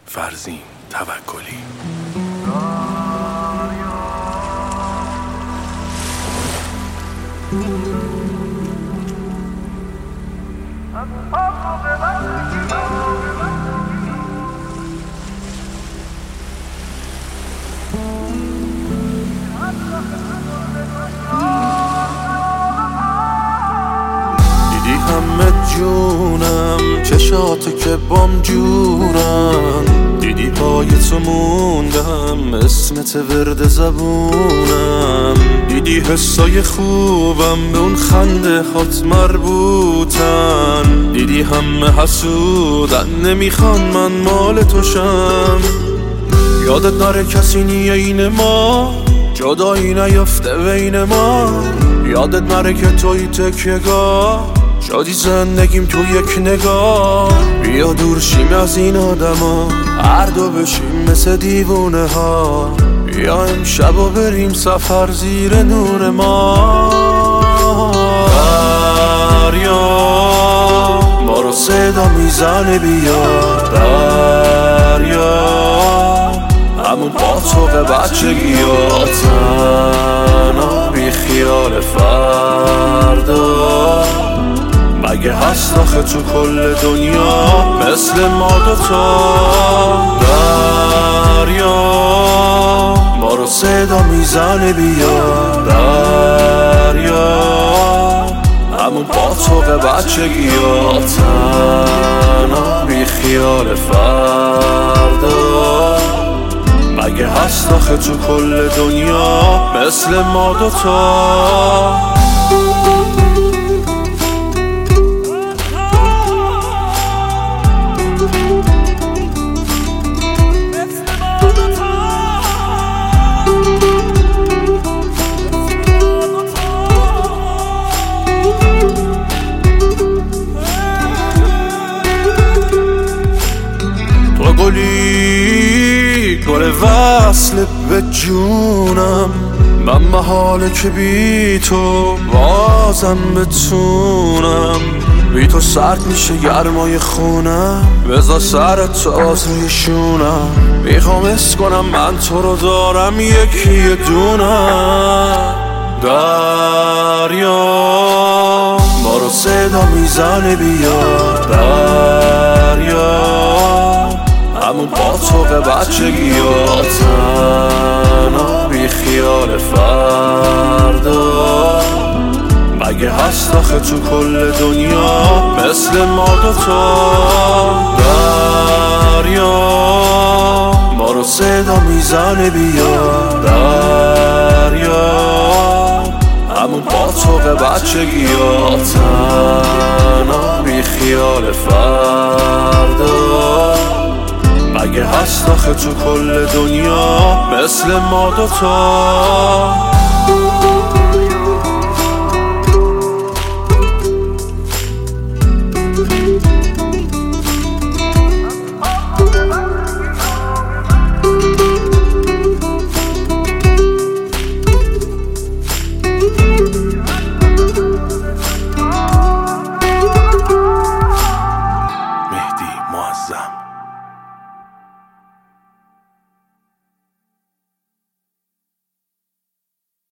فرزین توکلی. دیدی همه جونم چشاتو که بام جورن، دیدی پای تو موندم اسمت ورد زبونم، دیدی حسای خوبم به اون خنده هات مربوطن، دیدی همه حسودن نمیخوان من مال توشم. یادت نره کسی نیه این ما، جدایی نیفته بین ما، یادت نره که توی تکیه‌گاه شادی زندگیم تو یک نگاه. بیا دور شیم از این آدما، هر دو بشیم مثل دیوونه ها، بیا امشب و بریم سفر زیر نور ما. دریا ما رو صدا میزنه، بیا دریا همون باطوق بچگی ها، تنها بی خیال فردا. مگه هست آخه تو کل دنیا مثل ما دوتا؟ دریا ما رو صدا میزنه، بیا دریا همون باطوق بچگی ها، تنها بی خیال فردا. مگه هست آخه تو کل دنیا مثل ما دوتا؟ گل وصل به جونم، من محاله که بی تو بازم بتونم. بی تو سرد میشه گرمای خونم، بذار سرت تو روی شونم. میخوام حس کنم من تو رو دارم یکی دونم. دریا ما رو صدا میزنه، بیا دریا همون باطوق بچگی ها، تنها بی خیال فردا. مگه هست آخه تو کل دنیا مثل ما دوتا؟ دریا ما رو صدا میزنه، بیا دریا همون باطوق بچگی ها، تنها بی خیال فردا. مگه هست آخه تو کل دنیا مثل ما دوتا؟